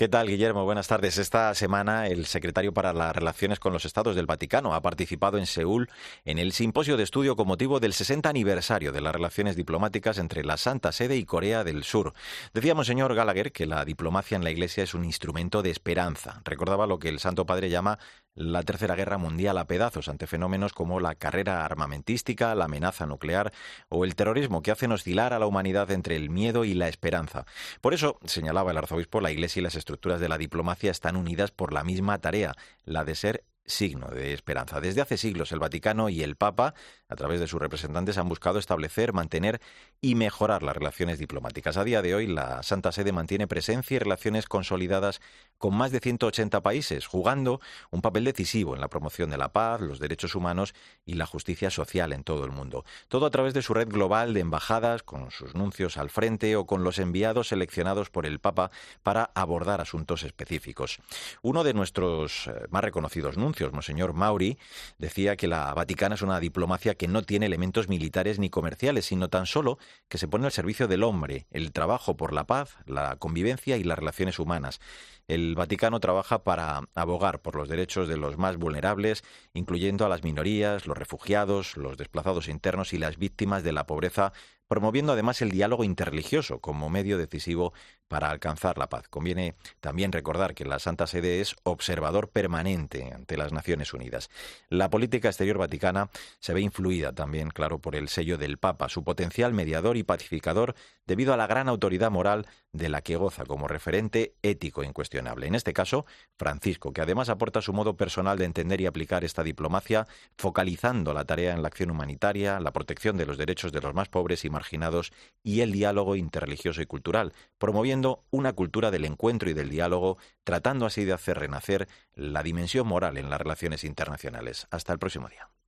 ¿Qué tal, Guillermo? Buenas tardes. Esta semana el secretario para las Relaciones con los Estados del Vaticano ha participado en Seúl en el simposio de estudio con motivo del 60 aniversario de las relaciones diplomáticas entre la Santa Sede y Corea del Sur. Decía Monseñor Gallagher que la diplomacia en la Iglesia es un instrumento de esperanza. Recordaba lo que el Santo Padre llama la Tercera Guerra Mundial a pedazos ante fenómenos como la carrera armamentística, la amenaza nuclear o el terrorismo que hacen oscilar a la humanidad entre el miedo y la esperanza. Por eso, señalaba el arzobispo, la Iglesia y las estructuras de la diplomacia están unidas por la misma tarea, la de ser signo de esperanza. Desde hace siglos el Vaticano y el Papa, a través de sus representantes, han buscado establecer, mantener y mejorar las relaciones diplomáticas. A día de hoy, la Santa Sede mantiene presencia y relaciones consolidadas con más de 180 países, jugando un papel decisivo en la promoción de la paz, los derechos humanos y la justicia social en todo el mundo. Todo a través de su red global de embajadas, con sus nuncios al frente o con los enviados seleccionados por el Papa para abordar asuntos específicos. Uno de nuestros más reconocidos nuncios, Monseñor Mauri, decía que la Vaticana es una diplomacia que no tiene elementos militares ni comerciales, sino tan solo que se pone al servicio del hombre, el trabajo por la paz, la convivencia y las relaciones humanas. El Vaticano trabaja para abogar por los derechos de los más vulnerables, incluyendo a las minorías, los refugiados, los desplazados internos y las víctimas de la pobreza, promoviendo además el diálogo interreligioso como medio decisivo para alcanzar la paz. Conviene también recordar que la Santa Sede es observador permanente ante las Naciones Unidas. La política exterior vaticana se ve influida también, claro, por el sello del Papa, su potencial mediador y pacificador debido a la gran autoridad moral de la que goza como referente ético incuestionable. En este caso, Francisco, que además aporta su modo personal de entender y aplicar esta diplomacia, focalizando la tarea en la acción humanitaria, la protección de los derechos de los más pobres y marginados y el diálogo interreligioso y cultural, promoviendo una cultura del encuentro y del diálogo, tratando así de hacer renacer la dimensión moral en las relaciones internacionales. Hasta el próximo día.